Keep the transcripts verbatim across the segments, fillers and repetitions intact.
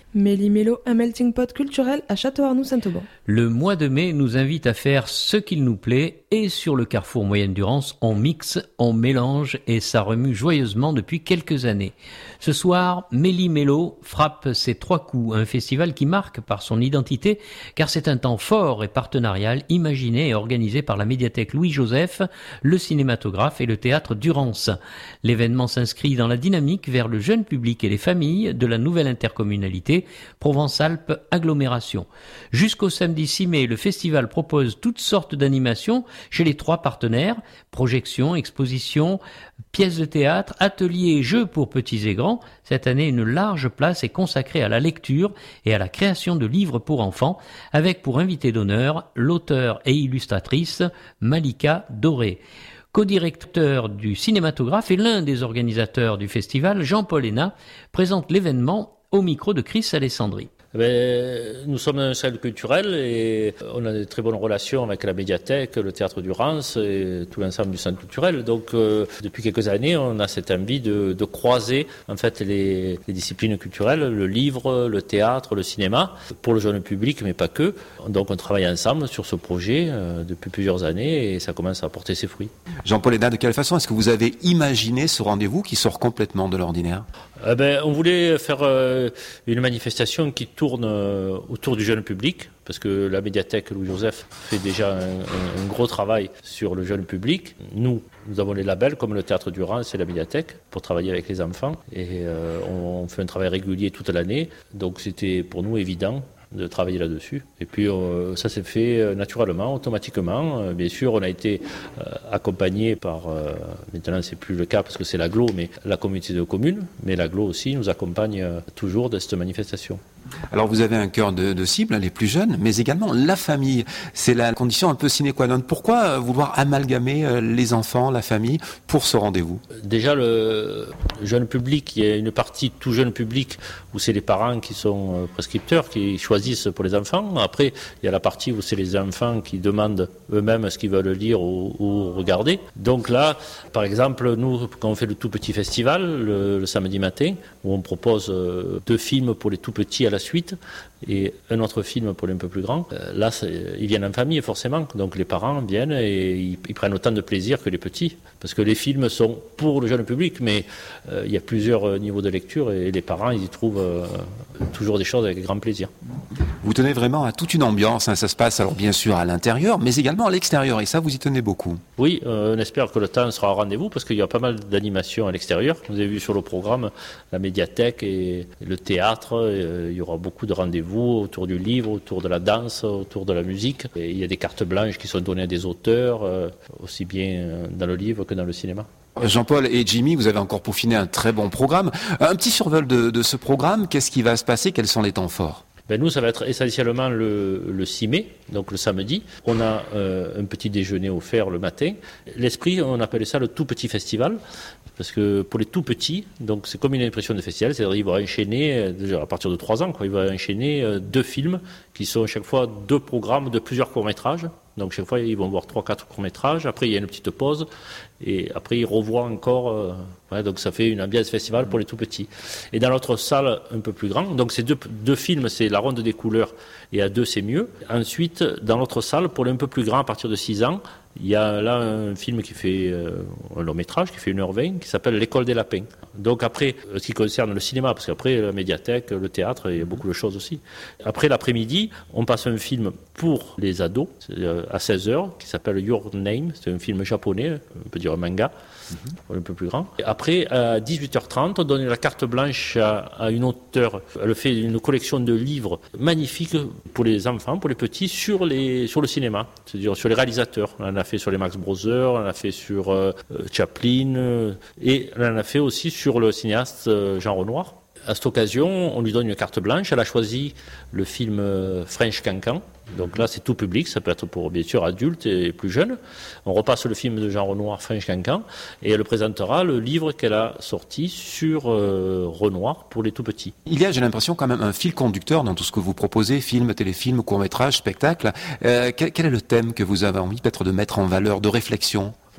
Méli-Mélo, un melting pot culturel à Château-Arnoux-Saint-Auban. Le mois de mai nous invite à faire ce qu'il nous plaît et sur le Carrefour Moyenne-Durance, on mixe, on mélange et ça remue joyeusement depuis quelques années. Ce soir, Méli-Mélo frappe ses trois coups, un festival qui marque par son identité car c'est un temps fort et partenarial imaginé et organisé par la médiathèque Louis-Joseph, le cinématographe et le théâtre Durance. L'événement s'inscrit dans la dynamique vers le jeune public et les familles de la nouvelle intercommunalité Provence-Alpes Agglomération. Jusqu'au samedi six mai, le festival propose toutes sortes d'animations chez les trois partenaires, projections, expositions, pièces de théâtre, ateliers et jeux pour petits et grands. Cette année, une large place est consacrée à la lecture et à la création de livres pour enfants, avec pour invité d'honneur l'auteure et illustratrice Malika Doré. Co-directeur du cinématographe et l'un des organisateurs du festival, Jean-Paul Hénat, présente l'événement au micro de Chris Alessandri. Ben, nous sommes un centre culturel et on a de très bonnes relations avec la médiathèque, le théâtre Durance et tout l'ensemble du centre culturel. Donc, euh, depuis quelques années, on a cette envie de, de croiser en fait les, les disciplines culturelles, le livre, le théâtre, le cinéma, pour le jeune public, mais pas que. Donc, on travaille ensemble sur ce projet euh, depuis plusieurs années et ça commence à porter ses fruits. Jean-Paul Hénat, de quelle façon est-ce que vous avez imaginé ce rendez-vous qui sort complètement de l'ordinaire ? Eh ben, on voulait faire euh, une manifestation qui tourne euh, autour du jeune public, parce que la médiathèque Louis-Joseph fait déjà un, un, un gros travail sur le jeune public. Nous, nous avons les labels comme le Théâtre Durance et la médiathèque pour travailler avec les enfants. Et euh, on, on fait un travail régulier toute l'année, donc c'était pour nous évident de travailler là-dessus. Et puis euh, ça s'est fait euh, naturellement, automatiquement. Euh, bien sûr, on a été euh, accompagné par, euh, maintenant c'est plus le cas parce que c'est l'agglo, mais la communauté de communes, mais l'agglo aussi nous accompagne euh, toujours de cette manifestation. Alors vous avez un cœur de, de cible, les plus jeunes, mais également la famille. C'est la condition un peu sine qua non. Pourquoi vouloir amalgamer les enfants, la famille, pour ce rendez-vous ? Déjà, le jeune public, il y a une partie tout jeune public où c'est les parents qui sont prescripteurs, qui choisissent pour les enfants. Après, il y a la partie où c'est les enfants qui demandent eux-mêmes ce qu'ils veulent lire ou, ou regarder. Donc là, par exemple, nous, quand on fait le tout petit festival, le, le samedi matin, où on propose deux films pour les tout petits à la suite et un autre film pour les un peu plus grands. Là, ils viennent en famille forcément, donc les parents viennent et ils, ils prennent autant de plaisir que les petits, parce que les films sont pour le jeune public, mais euh, il y a plusieurs niveaux de lecture et les parents, ils y trouvent euh, toujours des choses avec grand plaisir. Vous tenez vraiment à toute une ambiance, hein. Ça se passe alors bien sûr à l'intérieur, mais également à l'extérieur, et ça vous y tenez beaucoup. Oui, euh, on espère que le temps sera au rendez-vous, parce qu'il y a pas mal d'animations à l'extérieur. Vous avez vu sur le programme la médiathèque et, et le théâtre, et, euh, il y aura beaucoup de rendez-vous autour du livre, autour de la danse, autour de la musique. Et il y a des cartes blanches qui sont données à des auteurs, euh, aussi bien dans le livre que dans le cinéma. Jean-Paul et Jimmy, vous avez encore peaufiné un très bon programme. Un petit survol de, de ce programme, qu'est-ce qui va se passer ? Quels sont les temps forts ? Ben nous, ça va être essentiellement le, le six mai, donc le samedi. On a euh, un petit déjeuner offert le matin. L'esprit, on appelle ça le tout petit festival, parce que pour les tout petits, donc c'est comme une impression de festival, c'est-à-dire qu'ils vont enchaîner, déjà à partir de trois ans, quoi, ils vont enchaîner euh, deux films qui sont chaque fois deux programmes de plusieurs courts-métrages. Donc chaque fois, ils vont voir trois, quatre courts-métrages. Après, il y a une petite pause. Et après, ils revoient encore. Euh, ouais, donc ça fait une ambiance festival pour les tout petits. Et dans l'autre salle, un peu plus grande, donc ces deux, deux films, c'est La Ronde des couleurs et à deux, c'est mieux. Ensuite, dans l'autre salle, pour les un peu plus grands, à partir de six ans, il y a là un film qui fait euh, un long métrage, qui fait une heure vingt, qui s'appelle L'école des lapins. Donc après, ce qui concerne le cinéma, parce qu'après, la médiathèque, le théâtre, il y a beaucoup de choses aussi. Après l'après-midi, on passe un film pour les ados, à seize heures, qui s'appelle Your Name. C'est un film japonais, on peut dire un manga, mm-hmm. un peu plus grand. Et après, à dix-huit heures trente, on donne la carte blanche à, à une auteure. Elle fait une collection de livres magnifiques pour les enfants, pour les petits, sur, les, sur le cinéma, c'est-à-dire sur les réalisateurs. On en a fait sur les Max Brothers, on en a fait sur euh, Chaplin, euh, et on en a fait aussi sur le cinéaste euh, Jean Renoir. À cette occasion, on lui donne une carte blanche. Elle a choisi le film euh, French Cancan. Donc là, c'est tout public, ça peut être pour bien sûr adultes et plus jeunes. On repasse le film de Jean Renoir, French Cancan, et elle présentera le livre qu'elle a sorti sur euh, Renoir pour les tout petits. Il y a, j'ai l'impression, quand même un fil conducteur dans tout ce que vous proposez, films, téléfilms, courts-métrages, spectacles. Euh, quel, quel est le thème que vous avez envie peut-être de mettre en valeur, de réflexion ?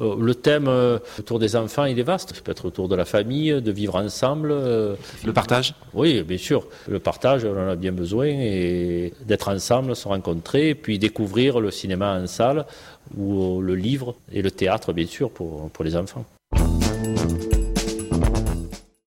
Euh, le thème euh, autour des enfants, il est vaste. Ça peut être autour de la famille, de vivre ensemble. Euh, Le partage ? Oui, bien sûr. Le partage, on en a bien besoin, et d'être ensemble, se rencontrer, puis découvrir le cinéma en salle, ou le livre et le théâtre, bien sûr, pour, pour les enfants.